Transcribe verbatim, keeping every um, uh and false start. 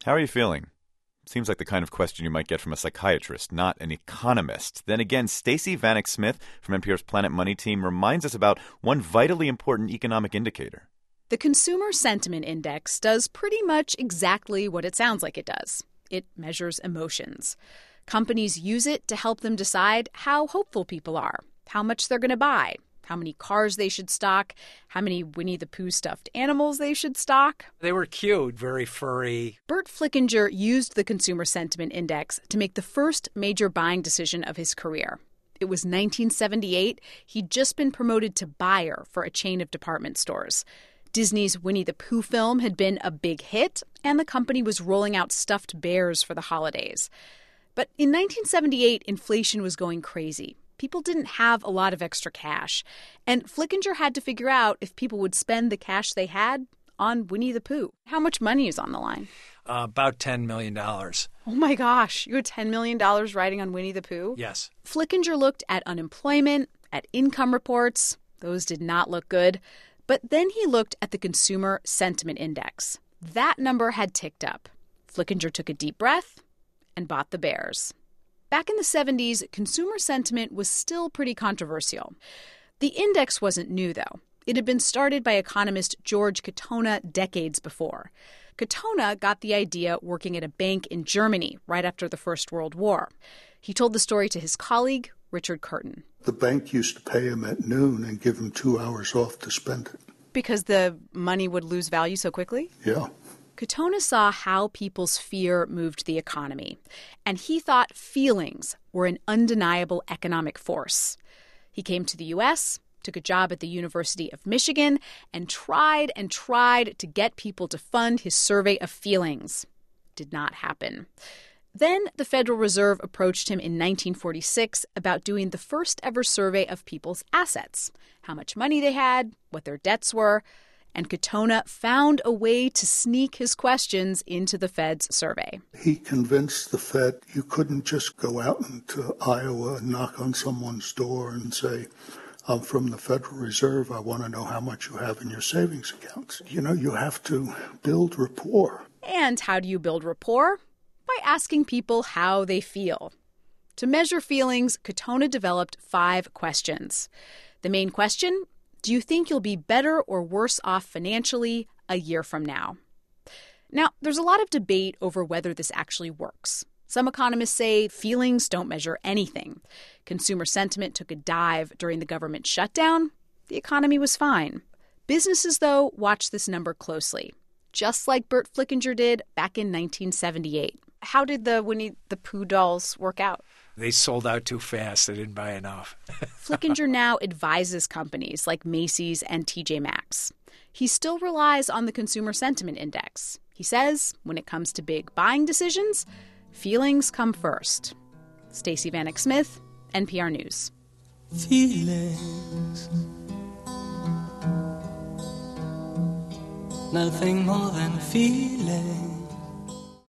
How are you feeling? Seems like the kind of question you might get from a psychiatrist, not an economist. Then again, Stacey Vanek Smith from N P R's Planet Money team reminds us about one vitally important economic indicator. The Consumer Sentiment Index does pretty much exactly what it sounds like it does. It measures emotions. Companies use it to help them decide how hopeful people are, how much they're going to buy, how many cars they should stock, how many Winnie the Pooh stuffed animals they should stock. They were cute, very furry. Bert Flickinger used the Consumer Sentiment Index to make the first major buying decision of his career. It was nineteen seventy-eight. He'd just been promoted to buyer for a chain of department stores. Disney's Winnie the Pooh film had been a big hit, and the company was rolling out stuffed bears for the holidays. But in nineteen seventy-eight, inflation was going crazy. People didn't have a lot of extra cash, and Flickinger had to figure out if people would spend the cash they had on Winnie the Pooh. How much money is on the line? Uh, about ten million dollars. Oh my gosh, you had ten million dollars riding on Winnie the Pooh? Yes. Flickinger looked at unemployment, at income reports. Those did not look good. But then he looked at the Consumer Sentiment Index. That number had ticked up. Flickinger took a deep breath and bought the bears. Back in the seventies, consumer sentiment was still pretty controversial. The index wasn't new, though. It had been started by economist George Katona decades before. Katona got the idea working at a bank in Germany right after the First World War. He told the story to his colleague, Richard Curtin. The bank used to pay him at noon and give him two hours off to spend it. Because the money would lose value so quickly? Yeah. Katona saw how people's fear moved the economy, and he thought feelings were an undeniable economic force. He came to the U S, took a job at the University of Michigan, and tried and tried to get people to fund his survey of feelings. Did not happen. Then the Federal Reserve approached him in nineteen forty-six about doing the first ever survey of people's assets, how much money they had, what their debts were, and Katona found a way to sneak his questions into the Fed's survey. He convinced the Fed you couldn't just go out into Iowa and knock on someone's door and say, I'm from the Federal Reserve, I want to know how much you have in your savings accounts. You know, you have to build rapport. And how do you build rapport? By asking people how they feel. To measure feelings, Katona developed five questions. The main question, do you think you'll be better or worse off financially a year from now? Now, there's a lot of debate over whether this actually works. Some economists say feelings don't measure anything. Consumer sentiment took a dive during the government shutdown. The economy was fine. Businesses, though, watched this number closely, just like Bert Flickinger did back in nineteen seventy-eight. How did the Winnie the Pooh dolls work out? They sold out too fast. They didn't buy enough. Flickinger now advises companies like Macy's and T J Maxx. He still relies on the Consumer Sentiment Index. He says when it comes to big buying decisions, feelings come first. Stacey Vanek Smith, N P R News. Feelings. Nothing more than feelings.